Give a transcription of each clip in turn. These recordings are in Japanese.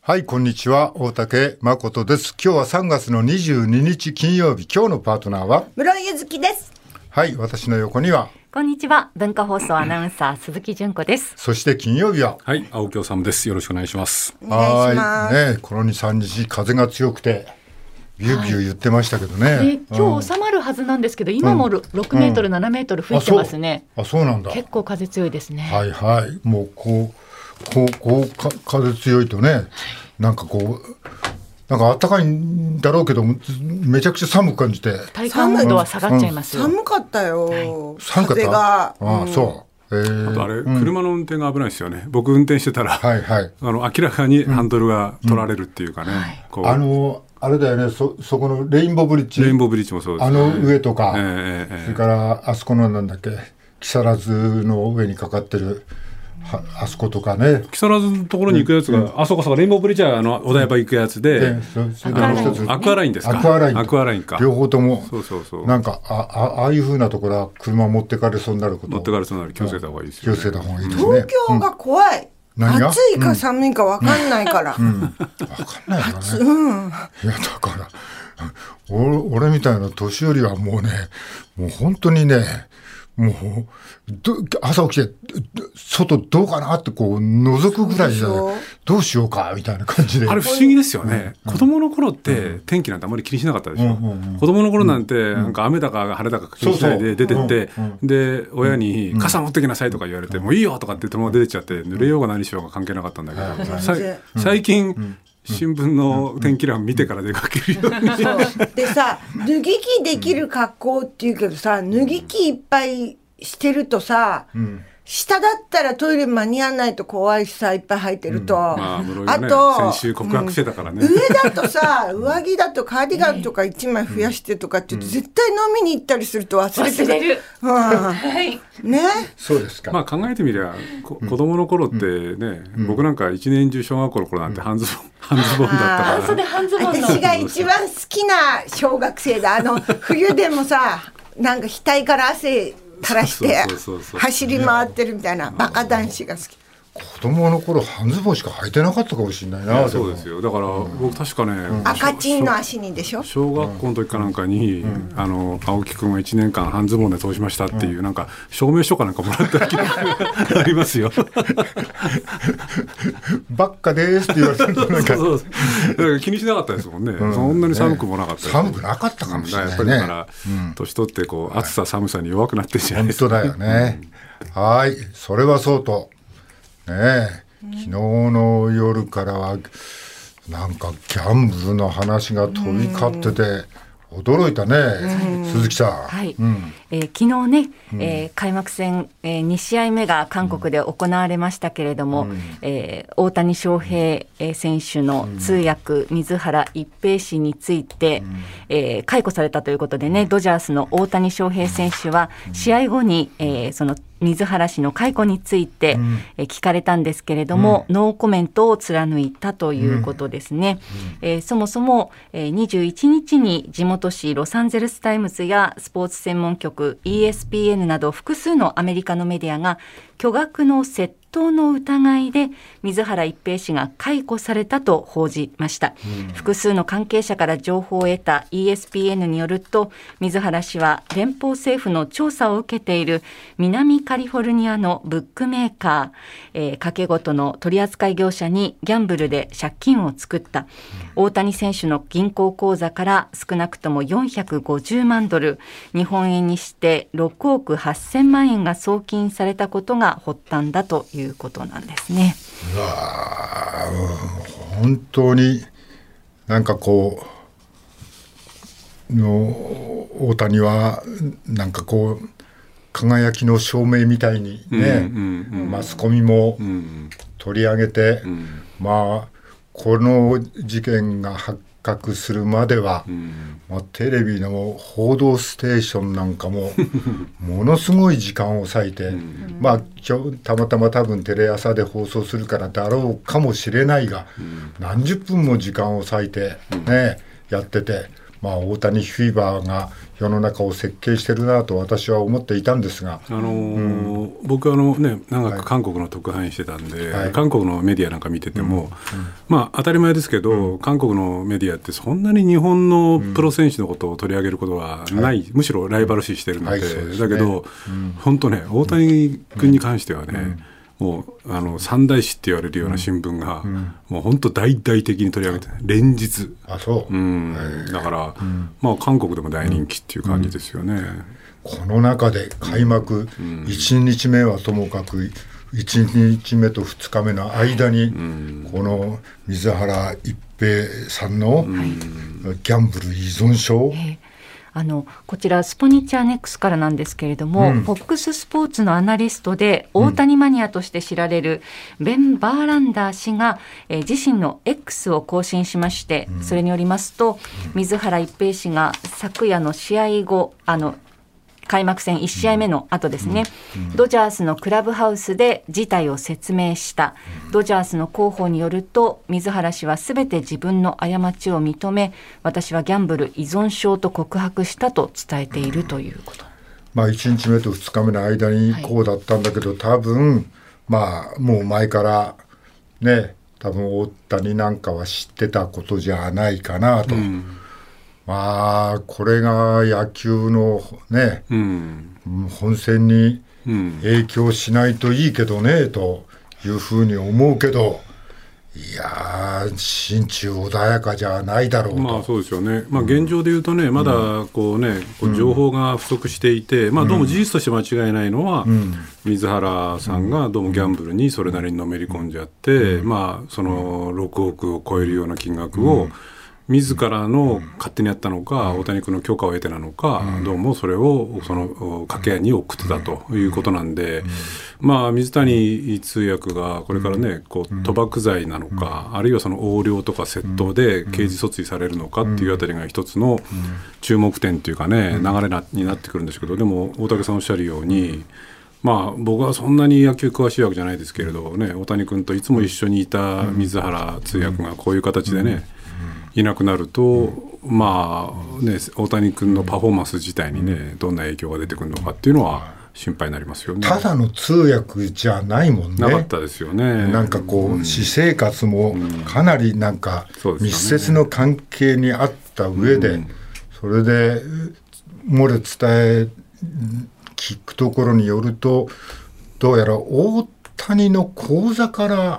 はい、こんにちは。大竹誠です。今日は3月の22日金曜日。今日のパートナーは室井ゆずきです。 はい、私の横にはこんにちは。文化放送アナウンサー鈴木純子です。 そして金曜日ははい、青木治です。よろしくお願いします。 お願いします。 ね、この 2,3 日風が強くてビュービュー言ってましたけどね、 今日収まるはずなんですけど、今も6メートル、7メートル吹いてますね。 そうなんだ。 結構風強いですね。 はいはい。もうこう風強いとね、なんかなんか暖かいんだろうけどめちゃくちゃ寒く感じて体感温度は下がっちゃいますよ。 寒かったよ、 寒かった。 風が、 そう。 あとあれ、車の運転が危ないですよね。僕運転してたら、 はいはい、 明らかにハンドルが取られるっていうかね、 あれだよね、そこのレインボーブリッジもそうですね。 上とか、それからあそこのなんだっけ、木更津の上にかかってるあそことかね、 木更津のところに行くやつが、あそこレインボーブリッジはお台場行くやつで、アクアラインですか。アクアラインか。 両方ともそうなんかああいう風なところは車持ってかれそうになること、 持ってかれそうになる、気をつけた方がいいですよね。 気をつけた方がいいですね。 東京が怖い。暑いか寒いか分かんないから、 分かんないからね、いやだから俺みたいな年寄りはもうね、もう本当にね、もう朝起きて外どうかなって覗くぐらいじゃどうしようかみたいな感じで、 あれ不思議ですよね、子供の頃って天気なんてあまり気にしなかったでしょ、子供の頃なんてなんか雨だか晴れだか気にしないで出てって、で親に傘持ってきなさいとか言われて、もういいよとかって友達出てっちゃって、濡れようが何しようが関係なかったんだけど、最近新聞の天気欄見てから出かけるように、 でさ、脱ぎ着できる格好っていうけどさ、脱ぎ着いっぱいしてるとさ、下だったらトイレ間に合わないと怖いしさ、いっぱい履いてると、あと先週告白してたからね、 上だとさ、上着だとカーディガンとか1枚増やしてとかって言って、絶対飲みに行ったりすると忘れる。ね、 そうですか。 考えてみりゃ子供の頃ってね、僕なんか一年中小学校の頃なんて半ズボンだったから、 それ半ズボンの私が一番好きな小学生だ。冬でもさ、なんか額から汗垂らして走り回ってるみたいなバカ男子が好き。 子供の頃半ズボンしか履いてなかったかもしれないな。 そうですよ。だから僕確かね、 赤チンの足にでしょ。 小学校の時かなんかに、青木くんは1年間半ズボンで通しましたっていう、なんか証明書かなんかもらった記憶がありますよ。 ばっかですって言われてる。だから気にしなかったですもんね。そんなに寒くもなかった。 寒くなかったかもしれないね。やっぱりだから年取って暑さ寒さに弱くなってるじゃないですか。 本当だよね。はい、それはそうと。昨日の夜からはなんかギャンブルの話が飛び交ってて驚いたね、鈴木さん。 はい、昨日ね、開幕戦、2試合目が韓国で行われましたけれども、大谷翔平選手の通訳、水原一平氏について、解雇されたということでね、ドジャースの大谷翔平選手は試合後に、その水原氏の解雇について、聞かれたんですけれども、ノーコメントを貫いたということですね。そもそも、21日に地元紙ロサンゼルスタイムズやスポーツ専門局 ESPN など複数のアメリカのメディアが巨額の窃盗の疑いで水原一平氏が解雇されたと報じました。複数の関係者から情報を得た ESPN によると、水原氏は連邦政府の調査を受けている南カリフォルニアのブックメーカー、賭け事の取扱業者にギャンブルで借金を作った。大谷選手の銀行口座から少なくとも450万ドル、日本円にして6億8000万円が送金されたことが発端だということなんですね。 本当になんか大谷はなんか輝きの証明みたいにね、マスコミも取り上げて、この事件が発覚するまでは、テレビの報道ステーションなんかもものすごい時間を割いて、今日たまたま多分テレ朝で放送するからだろうかもしれないが、何十分も時間を割いてね、やってて、 大谷フィーバーが世の中を設計してるなと私は思っていたんですが、 僕長く韓国の特派員してたんで、韓国のメディアなんか見てても、当たり前ですけど、韓国のメディアってそんなに日本のプロ選手のことを取り上げることはない、むしろライバル視してるので、だけど、本当ね、大谷君に関してはね、もう三大紙って言われるような新聞が、もう本当大々的に取り上げて連日、だから、韓国でも大人気っていう感じですよね。 この中で開幕1日目はともかく1日目と2日目の間に、この水原一平さんのギャンブル依存症、 こちらスポニチャネックスからなんですけれども、FOX スポーツのアナリストで大谷マニアとして知られるベン・バーランダー氏が、自身の X を更新しまして、それによりますと、水原一平氏が昨夜の試合後、開幕戦1試合目の後ですね、ドジャースのクラブハウスで事態を説明した。ドジャースの広報によると、水原氏はすべて自分の過ちを認め、私はギャンブル依存症と告白したと伝えているということ。 1日目と2日目の間にこうだったんだけど、多分もう前からね、多分大谷なんかは知ってたことじゃないかなと。これが野球のね、本戦に影響しないといいけどねというふうに思うけど、いやー、心中穏やかじゃないだろうと。 そうですよね。現状で言うとね、まだ情報が不足していて、どうも事実として間違いないのは、水原さんがどうもギャンブルにそれなりにのめり込んじゃって、その6億を超えるような金額を、自らの勝手にやったのか、大谷君の許可を得てなのか、どうもそれをその掛け合いに送ってたということなんで、水谷通訳がこれからね、賭博罪なのか、あるいはその横領とか窃盗で刑事訴追されるのかっていうあたりが一つの注目点っていうかね、流れになってくるんですけど、でも大竹さんおっしゃるように、僕はそんなに野球詳しいわけじゃないですけれどね、大谷君といつも一緒にいた水原通訳がこういう形でね、いなくなると、大谷君のパフォーマンス自体にね、どんな影響が出てくるのかっていうのは心配になりますよね。 ただの通訳じゃないもんね。 なかったですよね。 私生活もかなり密接の関係にあった上で、それで漏れ伝え聞くところによると、どうやら大谷の口座から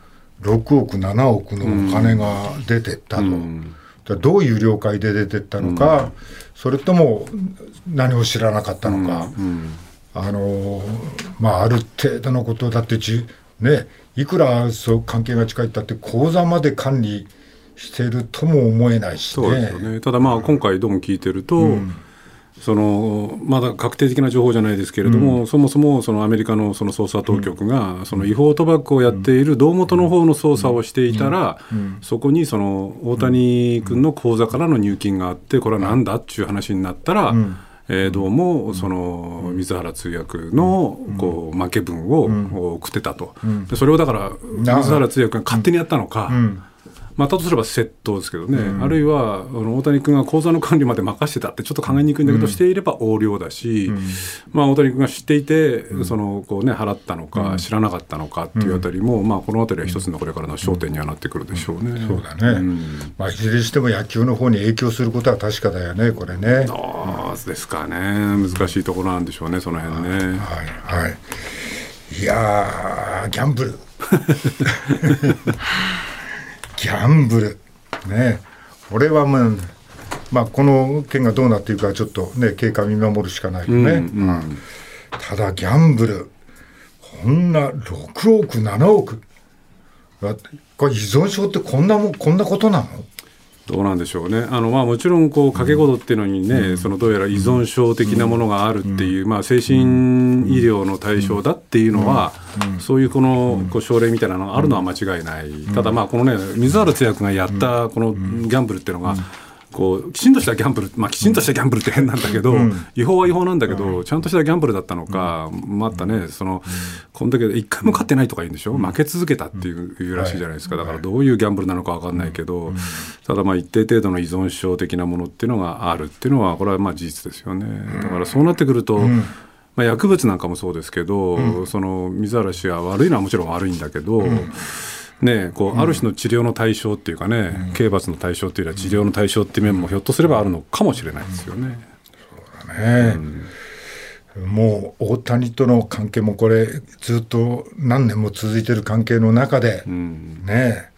6億7億のお金が出てったと、どういう了解で出てったのか、それとも何を知らなかったのか、ある程度のことだっていくらそう関係が近いったって口座まで管理しているとも思えないしね。 そうですよね。ただ今回どうも聞いてると、まだ確定的な情報じゃないですけれども、そもそもそのアメリカのその捜査当局がその違法賭博をやっている胴元の方の捜査をしていたら、そこにその大谷君の口座からの入金があって、これはなんだっていう話になったら、どうもその水原通訳の負け分を送ってたと。でそれをだから水原通訳が勝手にやったのか、だとすれば窃盗ですけどね、あるいは大谷君が口座の管理まで任せてたってちょっと考えにくいんだけど、していれば横領だし、大谷君が知っていて払ったのか知らなかったのかっていうあたりも、このあたりは一つのこれからの焦点にはなってくるでしょうね。 そうだね、いずれにしても野球の方に影響することは確かだよね、これね。 どうですかね、難しいところなんでしょうね、その辺ね。 いやー、ギャンブルギャンブルね、俺はこの件がどうなっていくかちょっとね、経過見守るしかないよね。ただギャンブル、こんな6億7億、これ依存症ってこんなことなの？ どうなんでしょうね。もちろん賭け事っていうのにね、どうやら依存症的なものがあるっていう、精神医療の対象だっていうのは、そういう症例みたいなのがあるのは間違いない。ただこのね、水原通訳がやったこのギャンブルっていうのが、 こうきちんとしたギャンブル、きちんとしたギャンブルって変なんだけど、違法は違法なんだけど、ちゃんとしたギャンブルだったのか、またねこんだけ一回も勝ってないとか言うんでしょ、負け続けたっていうらしいじゃないですか。だからどういうギャンブルなのか分かんないけど、ただ一定程度の依存症的なものっていうのがあるっていうのはこれは事実ですよね。だからそうなってくると、薬物なんかもそうですけど、その水原氏は悪いのはもちろん悪いんだけど、ね、こうある種の治療の対象っていうかね、刑罰の対象っていうよりは治療の対象っていう面もひょっとすればあるのかもしれないですよね。 そうだね、もう大谷との関係もこれずっと何年も続いてる関係の中で、ね、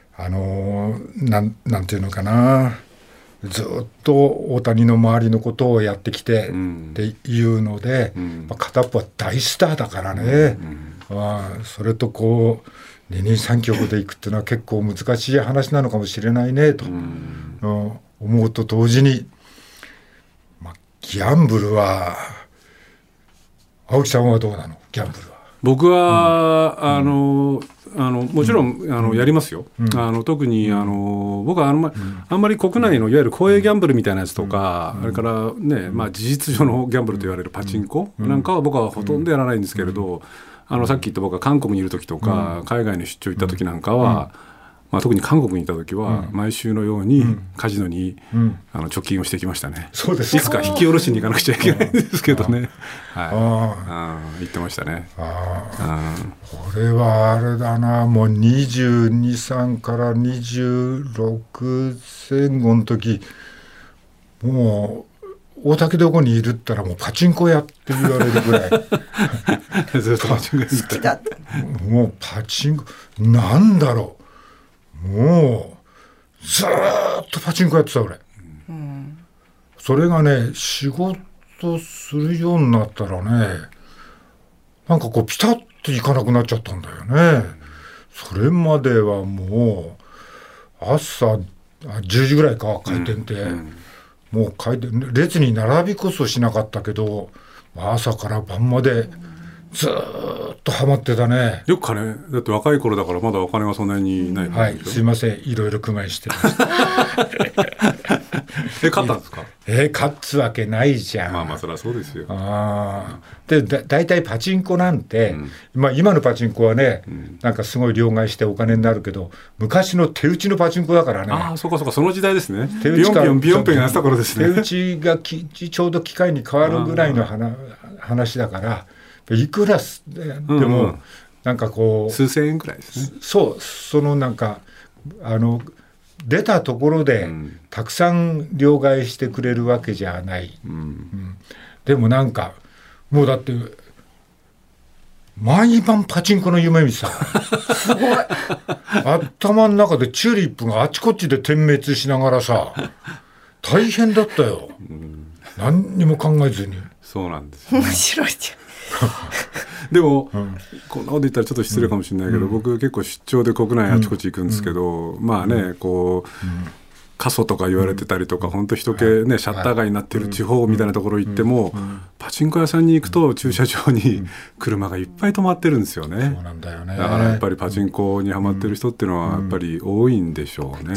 なんていうのかな、ずっと大谷の周りのことをやってきてっていうので、片っぽは大スターだからね、それとこう二人三脚でいくっていうのは結構難しい話なのかもしれないねと、思うと同時に、ギャンブルは青木さんはどうなの？ギャンブルは。 僕は、もちろんやりますよ。特に僕はあんまり国内のいわゆる公営ギャンブルみたいなやつとか、それからね、事実上のギャンブルと言われるパチンコなんかは僕はほとんどやらないんですけれど、さっき言った僕は韓国にいる時とか、海外に出張行った時なんかは、特に韓国にいた時は毎週のようにカジノに貯金をしてきましたね。 そうですか。 いつか引き下ろしに行かなくちゃいけないんですけどね。行ってましたね。 これはあれだな、もう22、3から26前後の時、もう大竹どこにいるったらもうパチンコやって言われるぐらいずっとパチンコ好きだった。 もうパチンコなんだろう、もうずーっとパチンコやってた俺、それがね、仕事するようになったらね、なんかこうピタッといかなくなっちゃったんだよね。それまではもう朝10時ぐらいか開店って、もう開店列に並びこそしなかったけど、朝から晩までずーっとハマってたね。 よく金だって若い頃だからまだお金がそんなにない、 はい、すいません、いろいろ工面してました勝ったんですか？ 勝つわけないじゃん。 そりゃそうですよ。 でだいたいパチンコなんて、今のパチンコはね、なんかすごい両替してお金になるけど、昔の手打ちのパチンコだからね。 そうかその時代ですね。 手打ちかビヨンピョンやってた頃ですね。 手打ちがちょうど機械に変わるぐらいの話だから、いくらでもなんかこう数千円くらいですね。 そのなんか出たところでたくさん両替してくれるわけじゃない、でもなんかもうだって毎晩パチンコの夢見てたすごい頭の中でチューリップがあちこちで点滅しながらさ、大変だったよ、何にも考えずに。 そうなんですよ、 面白いじゃんでも、こんなこと言ったらちょっと失礼かもしれないけど、僕結構出張で国内あちこち行くんですけど、こう過疎とか言われてたりとか、本当人気ね、シャッター街になってる地方みたいなところ行っても、パチンコ屋さんに行くと駐車場に車がいっぱい止まってるんですよね。 そうなんだよね。 だからやっぱりパチンコにハマってる人っていうのはやっぱり多いんでしょうね。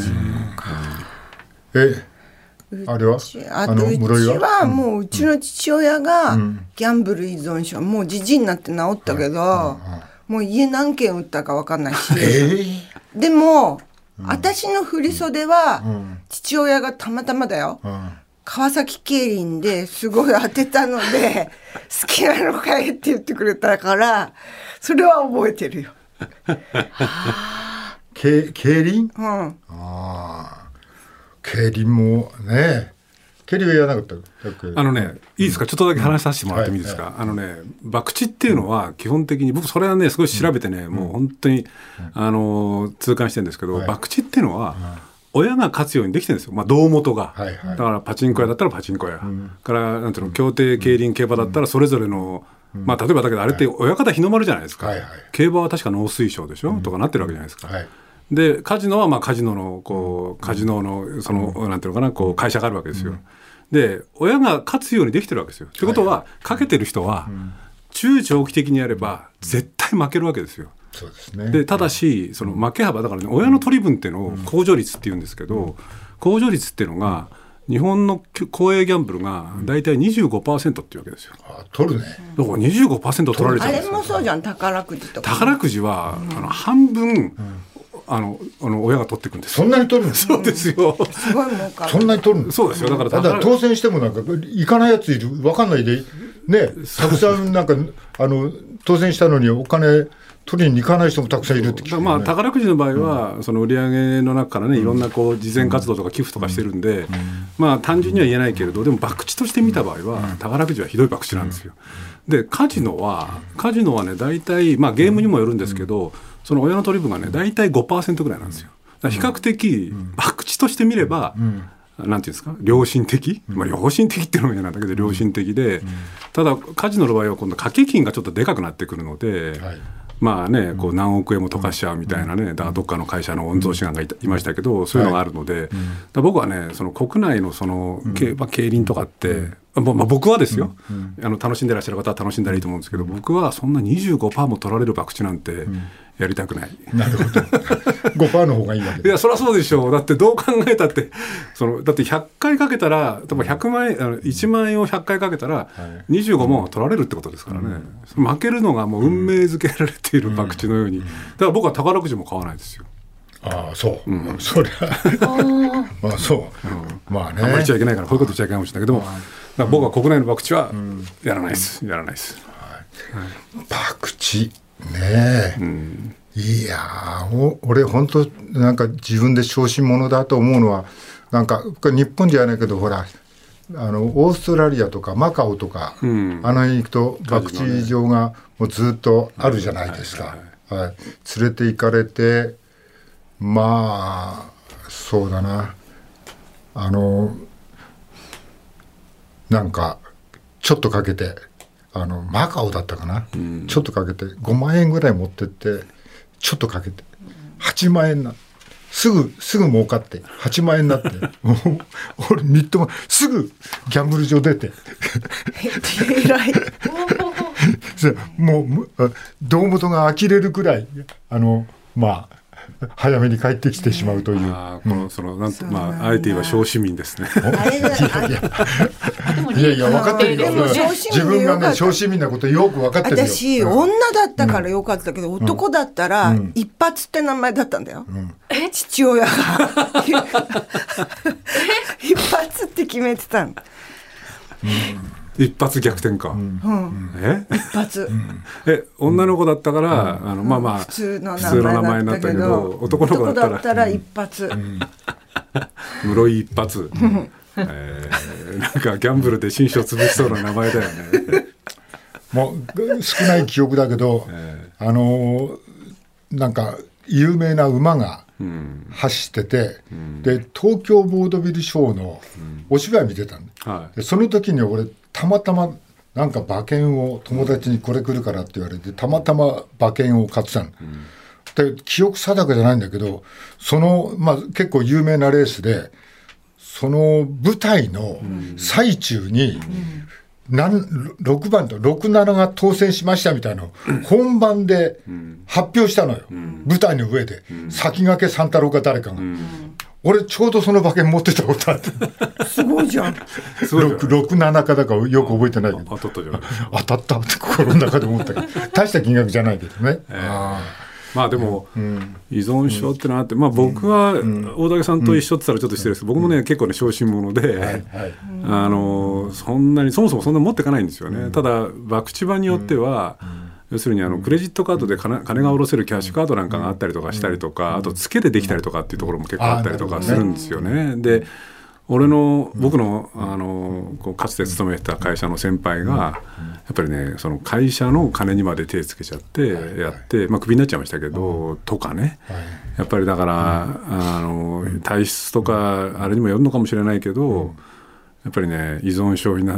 あれはうちはもううちの父親がギャンブル依存症、もうじじいになって治ったけど、もう家何軒売ったか分かんないし、でも私の振り袖は父親がたまたまだよ、川崎競輪ですごい当てたので好きなのかいって言ってくれたから、それは覚えてるよ。 競輪？競輪もね、競輪はやらなかった。 いいですか、ちょっとだけ話させてもらってもいいですか。博打っていうのは基本的に、僕それはね少し調べてね、もう本当に痛感してるんですけど、博打っていうのは親が勝つようにできてるんですよ、胴元が。だからパチンコ屋だったらパチンコ屋、からなんていうの、競艇競輪競馬だったらそれぞれの、例えばだけどあれって親方日の丸じゃないですか。競馬は確か農水省でしょ、とかなってるわけじゃないですか。でカジノはカジノのカジノのそのなんていうのかな、会社があるわけですよ。で親が勝つようにできてるわけですよ。ということは、かけてる人は中長期的にやれば絶対負けるわけですよ。 そうですね。 でただしその負け幅だから、ね、親の取り分っていうのを控除率っていうんですけど、控除率っていうのが日本の公営ギャンブルが大体 25% っていうわけですよ。 取るね。 だから 25% 取られちゃうんですよ。 あれもそうじゃん、宝くじとか。 宝くじは、半分、親が取っていくんですよ。 そんなに取るんですか。そうですよ。 すごい儲かる。 そんなに取るんです。 そうですよ。だから当選してもなんか行かないやついる、分かんないでね、たくさんなんか当選したのにお金取りに行かない人もたくさんいるって聞く、ね。 まあ、宝くじの場合は、その売り上げの中からね、いろんなこう慈善活動とか寄付とかしてるんで、まあ単純には言えないけれど、でも博打として見た場合は、宝くじはひどい博打なんですよ。でカジノはね、大体、まあ、ゲームにもよるんですけど、その親の取り分がね、大体 5% ぐらいなんですよ。だから比較的博打として見れば、なんていうんですか、良心的、まあ、良心的っていうのも嫌なんだけど良心的で、ただカジノの場合は今度掛け金がちょっとでかくなってくるので、まあね、こう何億円も溶かしちゃうみたいなね、だからどっかの会社の御曹司がいましたけど、そういうのがあるので、だ僕はね、その国内のその競輪とかって、まあ、僕はですよ、楽しんでらっしゃる方は楽しんだらいいと思うんですけど、僕はそんな 25% も取られる博打なんてやりたくない。 なるほど。5% の方がいいわけ。 いや、そりゃそうでしょう。だってどう考えたってだって100回かけたら、多分100万円1万円を100回かけたら25万は取られるってことですからね、負けるのがもう運命づけられている博打のように、だから僕は宝くじも買わないですよ。 ああ、そう、そりゃまあそう、まあね、 あんまり言っちゃいけないからこういうこと言っちゃいけないかもしれないけども、だから僕は国内の博打はやらないです、やらないです。 博打ねえ、いや俺本当なんか自分で小心者だと思うのは、なんか日本じゃないけど、ほらオーストラリアとかマカオとか、あの辺行くと博打場がもうずっとあるじゃないですか。連れて行かれて、まあそうだな、なんかちょっとかけてマカオだったかな、ちょっとかけて5万円ぐらい持ってって、ちょっとかけて8万円な、すぐ儲かって8万円になって俺みっともすぐギャンブル場出て偉いもう胴元が呆れるくらいまあ早めに帰ってきてしまうという。 あえて言えば小市民ですね。 いや分かってるよ。自分がね小市民なことよく分かってるよ。 私、女だったからよかったけど、男だったら一発って名前だったんだよ。父親が一発って決めてたの。 一発逆転か。 一発。 女の子だったから、まあまあ普通の名前になったけど、男の子だったら一発。 室井一発。なんかギャンブルで新種を潰しそうな名前だよね。 もう少ない記憶だけど、なんか有名な馬が走ってて、で東京ボードビルショーのお芝居見てたんで、その時に俺たまたまなんか馬券を友達にこれ来るからって言われて、たまたま馬券を買ってたの。で記憶定かじゃないんだけど、まあ、結構有名なレースで、その舞台の最中に6番と67が当選しましたみたいなのを本番で発表したのよ、舞台の上で。先駆け三太郎か誰かが、俺ちょうどその馬券持ってたことあってすごいじゃん。 67かだかよく覚えてないけど、当たったって心の中で思ったけど大した金額じゃないけどね。 まあでも、依存症ってのはあって、まあ、僕は大竹さんと一緒って言ったらちょっと失礼ですけど、僕もね結構ね小心者で、そんなにそもそもそんな持っていかないんですよね。ただ博打場によっては、要するにクレジットカードで金が下ろせるキャッシュカードなんかがあったりとかしたりとか、あとツケでできたりとかっていうところも結構あったりとかするんですよね。で僕のかつて勤めてた会社の先輩がやっぱりね、その会社の金にまで手つけちゃってやって、まあ、クビになっちゃいましたけど、とかね、やっぱりだから体質とかあれにもよるのかもしれないけど、やっぱりね依存症になって、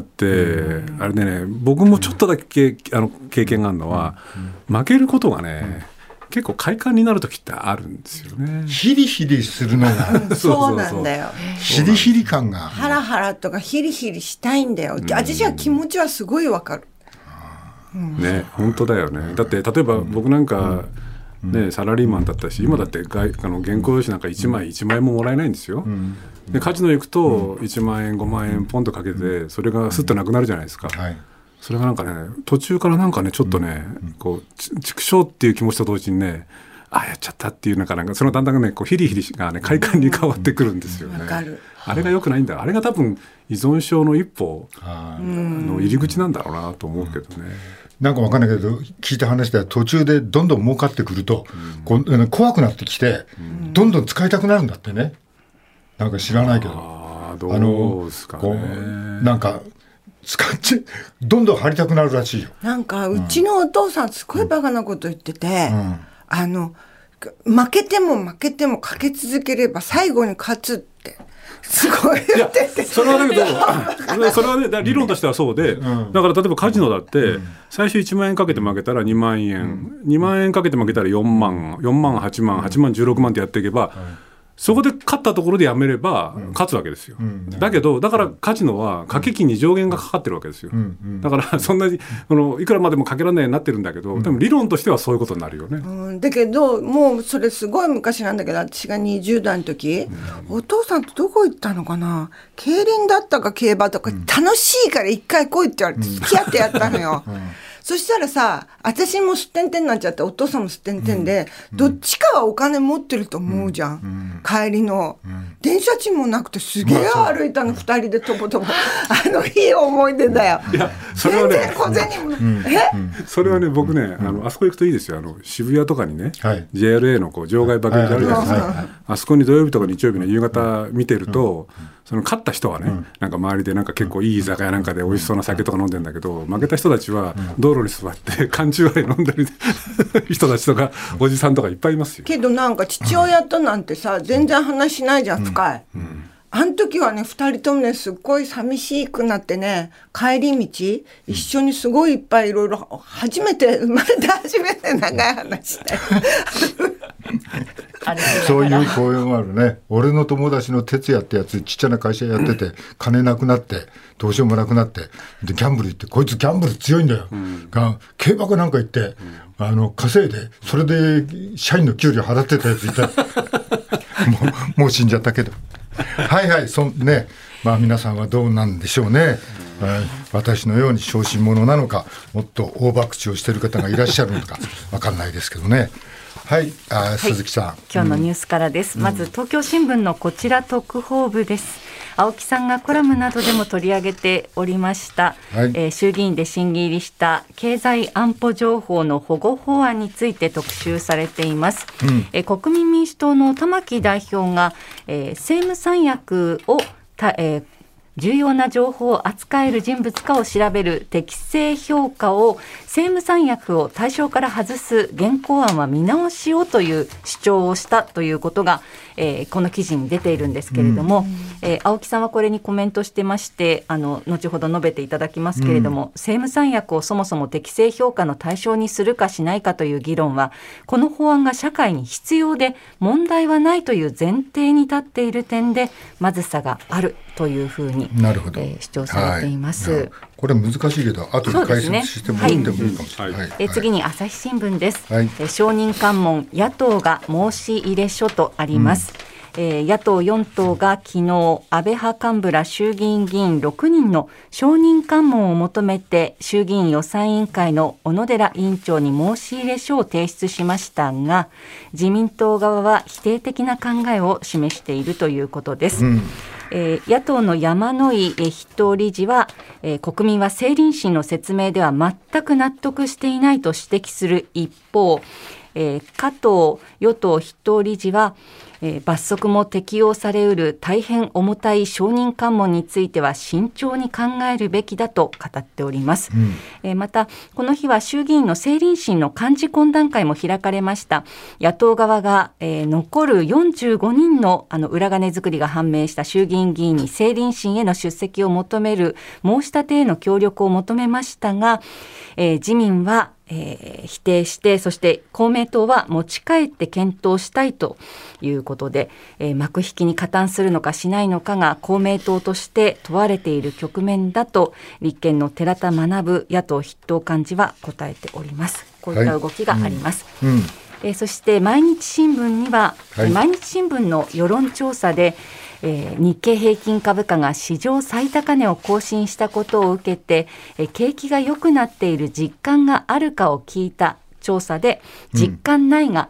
あれでね、僕もちょっとだけ経験があるのは、負けることがね、結構快感になる時ってあるんですよね。 ヒリヒリするのがそうなんだよ。 ヒリヒリ感が、 ハラハラとかヒリヒリしたいんだよ。私は気持ちはすごいわかる。 ね、本当だよね。だって例えば僕なんか、 ね、サラリーマンだったし、今だって原稿用紙なんか1枚1万円ももらえないんですよ。でカジノ行くと1万円5万円ポンとかけて、それがスッとなくなるじゃないですか。それがなんかね、途中からなんかねちょっとね、こう畜生っていう気持ちと同時にね、やっちゃったっていうなんかそのだんだんねこうヒリヒリがね快感に変わってくるんですよね。あれが良くないんだ。あれが多分依存症の一歩の入り口なんだろうなと思うけどね。 なんか分かんないけど、聞いた話では途中でどんどん儲かってくると、怖くなってきて、どんどん使いたくなるんだってね。なんか知らないけど、 どうですかね。 なんか使ってどんどん張りたくなるらしいよ。 なんかうちのお父さんすごいバカなこと言ってて、負けても負けてもかけ続ければ最後に勝つってすごい言ってて。 それはだけどそれはね、理論としてはそうで、だから例えばカジノだって、最初1万円かけて負けたら2万円、2万円かけて負けたら4万8万8万16万ってやっていけば、そこで勝ったところでやめれば勝つわけですよ。だけどだからカジノは掛け金に上限がかかってるわけですよ。だからそんなにいくらまでもかけられないようになってるんだけど、でも理論としてはそういうことになるよね。 だけどもうそれすごい昔なんだけど、私が20代の時、お父さんとどこ行ったのかな、競輪だったか競馬とか、楽しいから一回来いって言われて付き合ってやったのよ。そしたらさ、私もすってんてんになっちゃって、お父さんもすってんてんで、どっちかはお金持ってると思うじゃん。帰りの。電車賃もなくてすげえ歩いたの、2人でとぼとぼ。いい思い出だよ。 いや、それはね、 全然小銭も。 それはね、僕ね、あそこ行くといいですよ。渋谷とかにね、JRA の場外馬券があるじゃないですか。あそこに土曜日とか日曜日の夕方見てると、その勝った人はね、なんか周りでなんか結構いい居酒屋なんかで美味しそうな酒とか飲んでんだけど、負けた人たちは道路に座って缶チューハイ飲んでる人たちとかおじさんとかいっぱいいますよ。けどなんか父親となんてさ、全然話しないじゃん、深い。あの時はね、2人ともね、すっごい寂しくなってね、帰り道一緒にすごいいっぱいいろいろ、生まれて初めて長い話してそういう声もあるね。俺の友達の哲也ってやつ、ちっちゃな会社やってて、金なくなってどうしようもなくなって、でギャンブル行って、こいつギャンブル強いんだよ、競馬かなんか行って、稼いでそれで社員の給料払ってたやついたもう死んじゃったけどはいはい、ね、皆さんはどうなんでしょうね。私のように小心者なのか、もっと大博打をしている方がいらっしゃるのか分かんないですけどね。はい、鈴木さん、 今日のニュースからです。まず東京新聞のこちら特報部です。青木さんがコラムなどでも取り上げておりました、衆議院で審議入りした経済安保情報の保護法案について特集されています、国民民主党の玉木代表が、政務三役を重要な情報を扱える人物かを調べる適正評価を、政務三役を対象から外す現行案は見直しをという主張をしたということが、この記事に出ているんですけれども、青木さんはこれにコメントしてまして、後ほど述べていただきますけれども、政務三役をそもそも適正評価の対象にするかしないかという議論は、この法案が社会に必要で問題はないという前提に立っている点でまずさがあるというふうに、主張されています。 これ難しいけど後で解説してもらってもいいかもしれない。 次に朝日新聞です、証人喚問野党が申し入れ書とあります、野党4党が昨日安倍派幹部ら衆議院議員6人の証人喚問を求めて衆議院予算委員会の小野寺委員長に申し入れ書を提出しましたが、自民党側は否定的な考えを示しているということです、野党の山井筆頭理事は、国民は政倫審の説明では全く納得していないと指摘する一方、加藤与党筆頭理事は、罰則も適用されうる大変重たい証人喚問については慎重に考えるべきだと語っております、またこの日は衆議院の政倫審の幹事懇談会も開かれました。野党側が、残る45人の、裏金作りが判明した衆議院議員に政倫審への出席を求める申し立てへの協力を求めましたが、自民は否定して、そして公明党は持ち帰って検討したいということで、幕引きに加担するのかしないのかが公明党として問われている局面だと立憲の寺田学野党筆頭幹事は答えております。こういった動きがあります、 そして毎日新聞には、 はい、 毎日新聞の世論調査で、日経平均株価が史上最高値を更新したことを受けて、景気が良くなっている実感があるかを聞いた調査で、実感ないが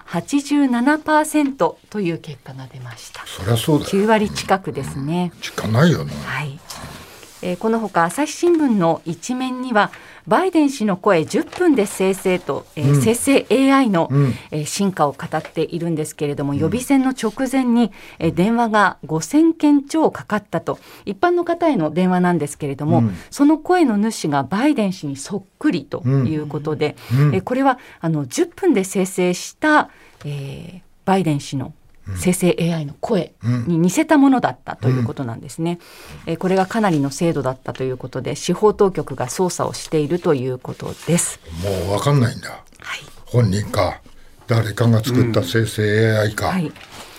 87% という結果が出ました。 そりゃそうだよ。 9割近くですね。 実感ないよね。 はい。このほか朝日新聞の一面にはバイデン氏の声10分で生成と、生成 AI の、進化を語っているんですけれども、予備選の直前に、電話が5000件超かかったと、一般の方への電話なんですけれども、その声の主がバイデン氏にそっくりということで、これは10分で生成した、バイデン氏の生成 AI の声に似せたものだったということなんですね。これがかなりの精度だったということで、司法当局が捜査をしているということです。 もう分かんないんだ、はい、本人か誰かが作った生成 AI か、はい、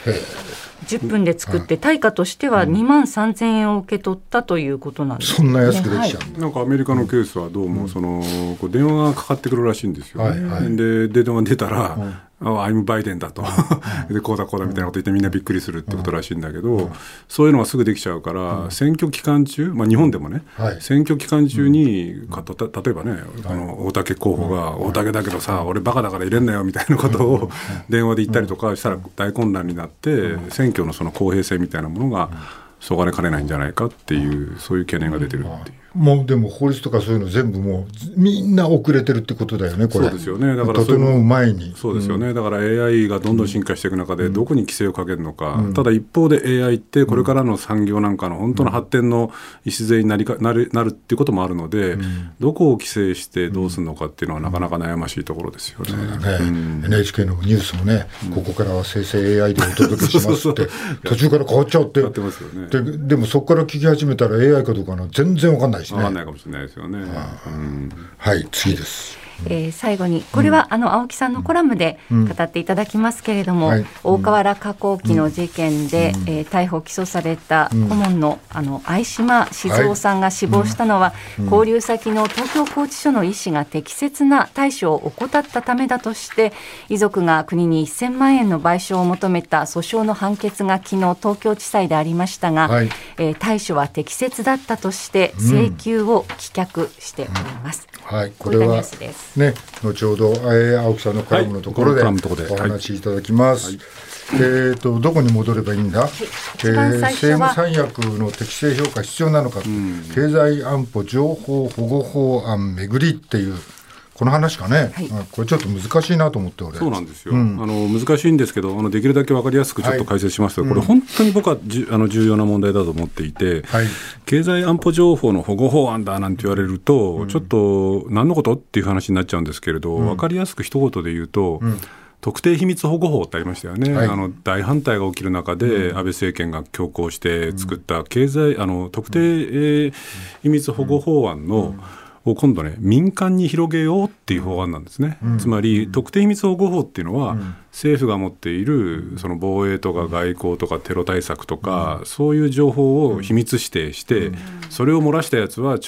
10分で作って対価としては2万3000円を受け取ったということなんですね。 そんな安くできちゃう、 はい、なんかアメリカのケースはどうもこう電話がかかってくるらしいんですよ、ね、はいはい、で電話が出たら、アイムバイデンだとでこうだみたいなこと言ってみんなびっくりするってことらしいんだけど、そういうのがすぐできちゃうから、選挙期間中、日本でもね、選挙期間中に、例えばね、大竹候補が大竹だけどさ俺バカだから入れんなよみたいなことを電話で言ったりとかしたら大混乱になって、選挙のその公平性みたいなものがそがれかねないんじゃないかっていう、そういう懸念が出てるっていう。 もうでも法律とかそういうの全部もうみんな遅れてるってことだよね、これ。 そうですよね。だから整う前に。 そうですよね。だから AI がどんどん進化していく中でどこに規制をかけるのか、ただ一方で AI ってこれからの産業なんかの本当の発展の礎になるっていうこともあるので、どこを規制してどうするのかっていうのはなかなか悩ましいところですよね。 NHK のニュースもね、ここからは生成 AI でお届けしますって途中から変わっちゃって、でもそこから聞き始めたら AI かどうかの全然わかんないしね。 分かんないかもしれないですよね。 はい、次です。 最後にこれは青木さんのコラムで語っていただきますけれども、大川原化工機の事件で、逮捕起訴された顧問の相島静雄さんが死亡したのは、勾留先の東京拘置所の医師が適切な対処を怠ったためだとして、遺族が国に1000万円の賠償を求めた訴訟の判決が昨日東京地裁でありましたが、対処は適切だったとして請求を棄却しております。 はい、これはね、後ほど青木さんのコラムのところでお話しいただきます。どこに戻ればいいんだ、政務三役の適正評価必要なのか、経済安保情報保護法案めぐりっていうこの話かね、これちょっと難しいなと思って俺。 そうなんですよ、難しいんですけどできるだけ分かりやすくちょっと解説しますと、これ本当に僕は重要な問題だと思っていて、経済安保情報の保護法案だなんて言われると、ちょっと何のことっていう話になっちゃうんですけれど、分かりやすく一言で言うと、特定秘密保護法ってありましたよね、大反対が起きる中で安倍政権が強行して作った特定秘密保護法案のを今度ね、民間に広げようっていう法案なんですね。つまり特定秘密保護法っていうのは、政府が持っているその防衛とか外交とかテロ対策とか、そういう情報を秘密指定して、それを漏らしたやつは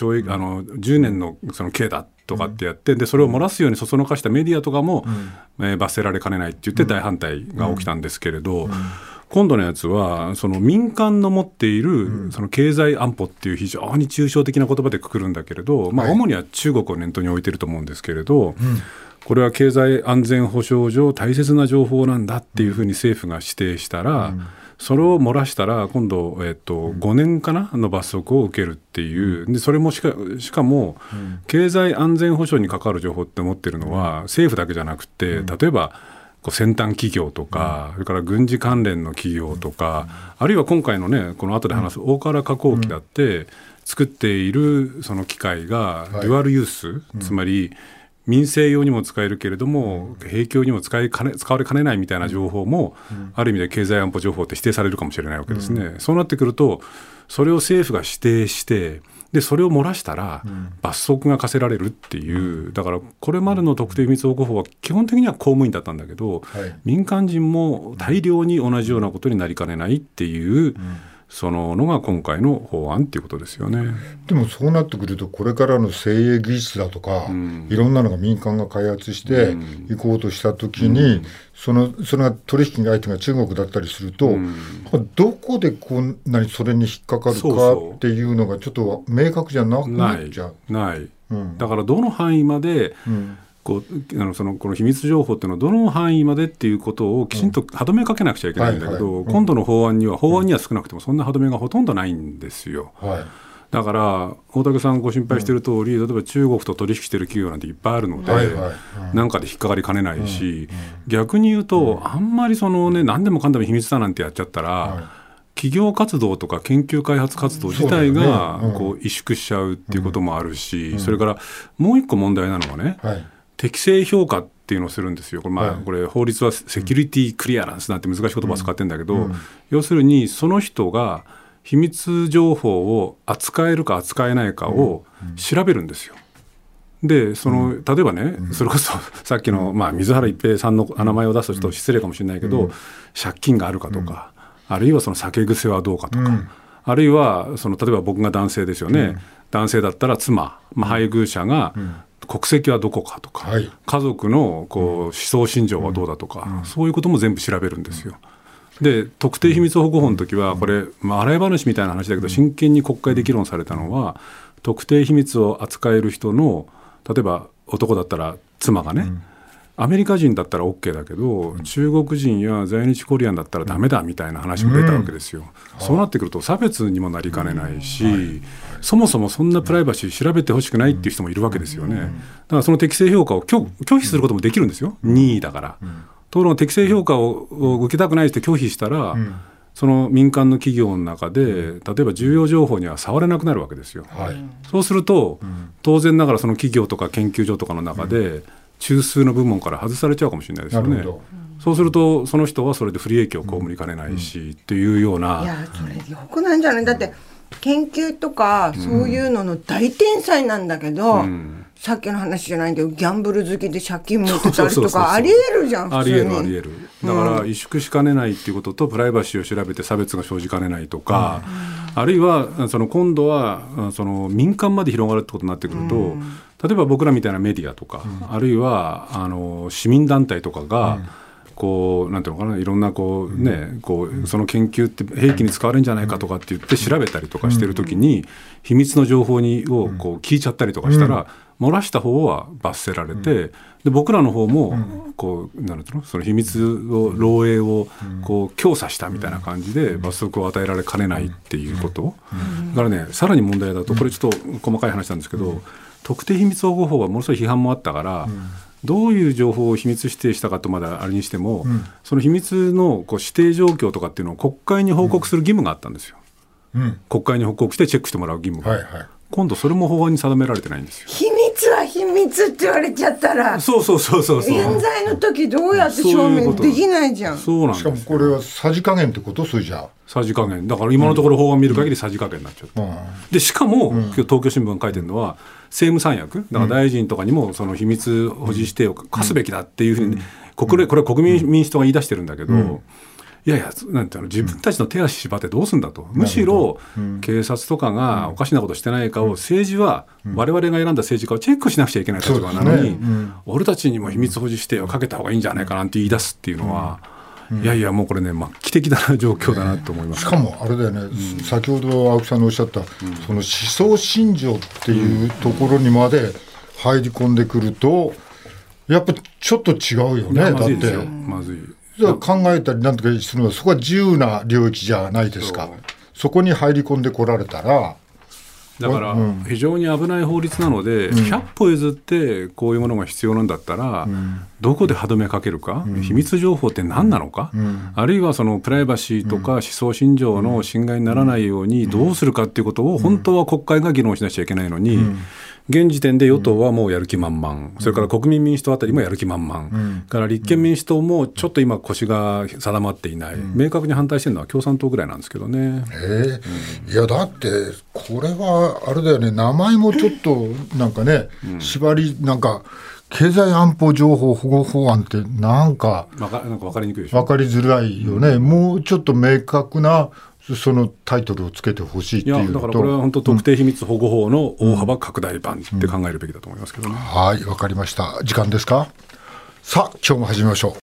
10年のその刑だとかってやって、でそれを漏らすようにそそのかしたメディアとかも、罰せられかねないって言って大反対が起きたんですけれど、今度のやつはその民間の持っているその経済安保っていう非常に抽象的な言葉でくくるんだけれど、主には中国を念頭に置いてると思うんですけれど、これは経済安全保障上大切な情報なんだっていうふうに政府が指定したら、それを漏らしたら今度、5年かなの罰則を受けるっていう。でそれもしかも、経済安全保障に関わる情報って持ってるのは政府だけじゃなくて、例えば先端企業とか、それから軍事関連の企業とか、あるいは今回のね、この後で話す大川原化工機だって作っているその機械がデュアルユース、つまり民生用にも使えるけれども兵器用にも使われかねないみたいな情報も、ある意味で経済安保情報って指定されるかもしれないわけですね。そうなってくると、それを政府が指定して、でそれを漏らしたら罰則が課せられるっていう。だからこれまでの特定秘密保護法は基本的には公務員だったんだけど、民間人も大量に同じようなことになりかねないっていう、 そののが今回の法案っていうことですよね。 でもそうなってくるとこれからの精鋭技術だとか、いろんなのが民間が開発していこうとしたときに、それが取引相手が中国だったりすると、どこでこんなにそれに引っかかるかっていうのがちょっと明確じゃなくなっちゃう。 ない、だからどの範囲まで、この秘密情報っていうのはどの範囲までっていうことをきちんと歯止めかけなくちゃいけないんだけど、今度の法案には少なくてもそんな歯止めがほとんどないんですよ。だから大竹さんご心配している通り、例えば中国と取引している企業なんていっぱいあるので、なんかで引っかかりかねないし、逆に言うとあんまり何でもかんでも秘密だなんてやっちゃったら、企業活動とか研究開発活動自体が萎縮しちゃうっていうこともあるし、それからもう一個問題なのはね、適正評価っていうのをするんですよ。これ法律はセキュリティクリアランスなんて難しい言葉を使ってるんだけど、要するにその人が秘密情報を扱えるか扱えないかを調べるんですよ。で例えばね、それこそさっきの、水原一平さんの名前を出すとちょっと失礼かもしれないけど、借金があるかとか、あるいは酒癖はどうかとか、あるいは例えば僕が男性ですよね、男性だったら妻、配偶者が国籍はどこかとか、家族の思想信条はどうだとか、そういうことも全部調べるんですよ。で特定秘密保護法の時はこれ、洗い話みたいな話だけど真剣に国会で議論されたのは、特定秘密を扱える人の、例えば男だったら妻がね、アメリカ人だったら OK だけど、中国人や在日コリアンだったらダメだみたいな話も出たわけですよ。そうなってくると差別にもなりかねないし、そもそもそんなプライバシー調べてほしくないっていう人もいるわけですよね。だからその適正評価を拒否することもできるんですよ、任意だから。ところが適正評価を受けたくないって拒否したら、その民間の企業の中で例えば重要情報には触れなくなるわけですよ。そうすると、当然ながらその企業とか研究所とかの中で中枢の部門から外されちゃうかもしれないですよね。そうするとその人はそれで不利益を被りかねないし、っていうような。 いやそれよくないんじゃない。だって研究とかそういうのの大天才なんだけど、さっきの話じゃないんだけどギャンブル好きで借金持ってたりとかありえるじゃん。普通にありえる。だから萎縮しかねないっていうことと、プライバシーを調べて差別が生じかねないとか、あるいは今度は民間まで広がるってことになってくると、例えば僕らみたいなメディアとか、あるいは市民団体とかが、なんていうのかな、いろんなその研究って兵器に使われるんじゃないかとかって言って調べたりとかしてるときに、秘密の情報を聞いちゃったりとかしたら、漏らした方は罰せられて、で僕らの方もなんていうの、その秘密を漏洩を強査したみたいな感じで罰則を与えられかねないっていうこと、だからね、さらに問題だと、これちょっと細かい話なんですけど、特定秘密保護法はものすごい批判もあったから、どういう情報を秘密指定したかとまだあれにしても、その秘密の指定状況とかっていうのを国会に報告する義務があったんですよ。国会に報告してチェックしてもらう義務が、今度それも法案に定められてないんですよ。 秘密は秘密って言われちゃったら、 そう冤罪の時どうやって証明できないじゃん。 そうなんです。 しかもこれはさじ加減ってこと？それじゃさじ加減だから、今のところ法案見る限りさじ加減になっちゃう、でしかも、今日東京新聞が書いてるのは、政務三役だから大臣とかにもその秘密保持指定を課すべきだっていうふうに、これは国民民主党が言い出してるんだけど、いやいや、なんていうの、自分たちの手足縛ってどうするんだと、むしろ警察とかがおかしなことしてないかを、政治は我々が選んだ政治家をチェックしなくちゃいけない立場なのに、俺たちにも秘密保持指定をかけた方がいいんじゃないかなんて言い出すっていうのは、いやいや、もうこれね、末期的な状況だなと思います。 しかもあれだよね、先ほど青木さんのおっしゃった、その思想信条っていうところにまで入り込んでくると、やっぱちょっと違うよね。だってまずい考えたりなんとかするのは、そこは自由な領域じゃないですか。そこに入り込んでこられたら、 だから非常に危ない法律なので、100歩譲ってこういうものが必要なんだったら、どこで歯止めかけるか、秘密情報って何なのか、あるいはそのプライバシーとか思想信条の侵害にならないようにどうするかっていうことを本当は国会が議論しなきゃいけないのに、現時点で与党はもうやる気満々、それから国民民主党あたりもやる気満々、から立憲民主党もちょっと今腰が定まっていない、明確に反対してるのは共産党ぐらいなんですけどね。 いやだってこれはあれだよね、名前もちょっとなんかね、縛りなんか経済安保情報保護法案ってなんか分かりにくいでしょ。 分かりづらいよね。もうちょっと明確なそのタイトルをつけてほしいっていうのと、 いやだからこれは本当特定秘密保護法の大幅拡大版って考えるべきだと思いますけどね。 はい、わかりました。時間ですか。さあ今日も始めましょう。